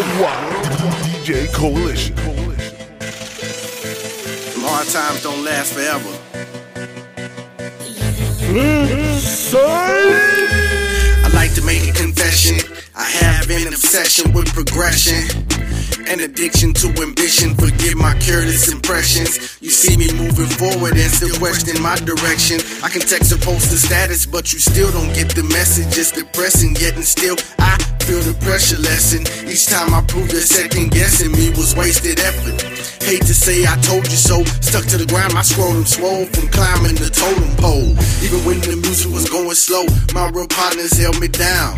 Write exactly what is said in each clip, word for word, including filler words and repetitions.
Worldwide D J Coalition. Some hard times don't last forever. I like to make a confession. I have an obsession with progression, an addiction to ambition. Forgive my careless impressions. You see me moving forward and still question my direction. I can text or post the status, but you still don't get the message. It's depressing, yet and still I feel the pressure lessen. Each time I prove that second guessing me was wasted effort. Hate to say I told you so. Stuck to the ground, my scrotum swole from climbing the totem pole. Even when the music was going slow, my real partners held me down.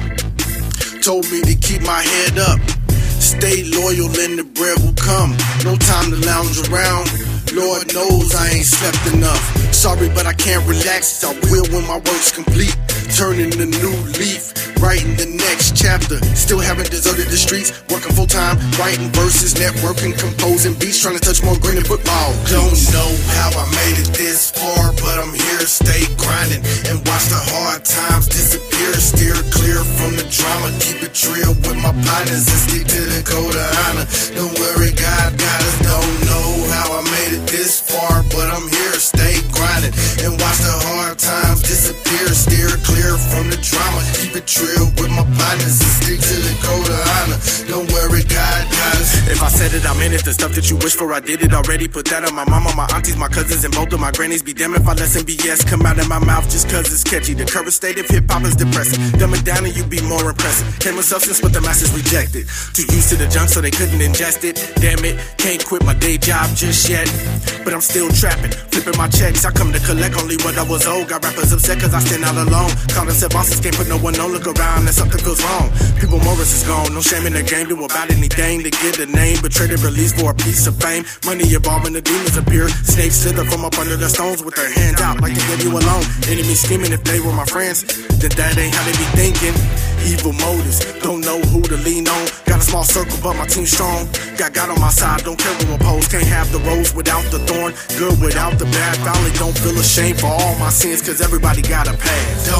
Told me to keep my head up, stay loyal and the bread will come. No time to lounge around. Lord knows I ain't slept enough. Sorry, but I can't relax. I will when my work's complete. Turning the new leaf, writing the next chapter. Still haven't deserted the streets. Working full time, writing verses, networking, composing beats, trying to touch more green than football. Don't know how I made it this far, but I'm here to stay grinding and watch the hard times disappear. Steer clear from the drama, keep it real with my partners and stick to the code of honor. Don't worry, God got us. Don't know how I made it this far, but I'm here to stay grinding and watch the hard times disappear. Steer clear from the drama, keep it real with my partners and stick to the code of honor. Don't worry, God got us. If I said it, I meant it. The stuff that you wish for, I did it already. Put that on my mama, my aunties, my cousins, and both of my grannies. Be damned if I let some B S come out of my mouth just cause it's catchy. The current state of hip-hop is depressing. Dumb it down and you be more impressive. Came with substance, but the masses rejected. Too used to the junk, so they couldn't ingest it. Damn it, can't quit my day job just yet. But I'm still trapping, flipping my checks. I come to collect only what I was owed. Got rappers upset cause I stand out alone. Call themselves bosses, can't put no one on. Look around and something feels wrong. People Morris is gone, no shame in the game. Do about anything to get a name. Betrayed and released for a piece of fame. Money evolving, the demons appear. Snakes slither from up under the stones with their hands out like they leave you alone. Enemies scheming if they were my friends, then that ain't how they be thinking. Evil motives, don't know who to lean on. Got a small circle but my team's strong. Got God on my side, don't care who oppose. Can't have the rose without the thorn, good without the bad. Finally don't feel ashamed for all my sins cause everybody got a past.